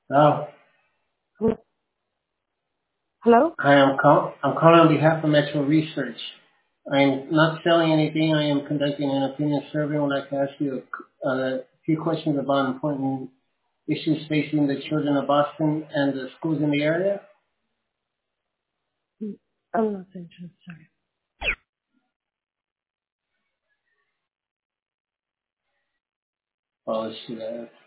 Oh, Hello? hi, I'm calling on behalf of Metro Research. I am not selling anything. I am conducting an opinion survey. I would like to ask you a few questions about important issues facing the children of Boston and the schools in the area. I'm not interested. Sorry. Oh, let's see that.